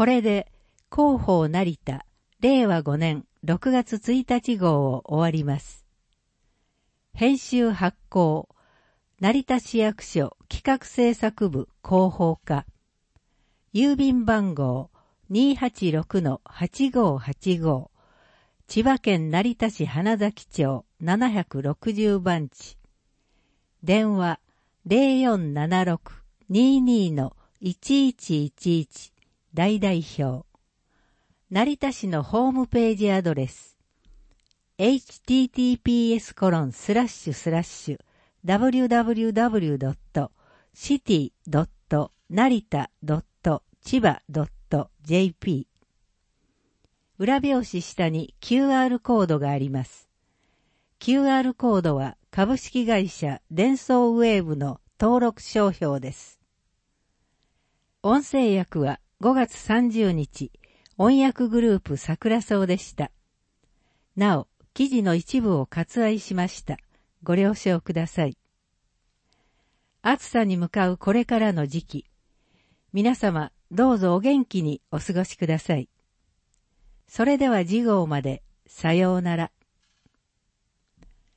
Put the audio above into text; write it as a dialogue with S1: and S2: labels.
S1: これで広報成田令和5年6月1日号を終わります。編集発行成田市役所企画制作部広報課郵便番号 286-8585 千葉県成田市花崎町760番地電話 0476-22-1111 大代表成田市のホームページアドレス https://www.city.narita.chiba.jp 裏表紙下に QR コードがあります。QR コードは株式会社デンソーウェーブの登録商標です。音声訳は5月30日、音訳グループ桜草でした。なお、記事の一部を割愛しました。ご了承ください。暑さに向かうこれからの時期、皆様どうぞお元気にお過ごしください。それでは次号まで、さようなら。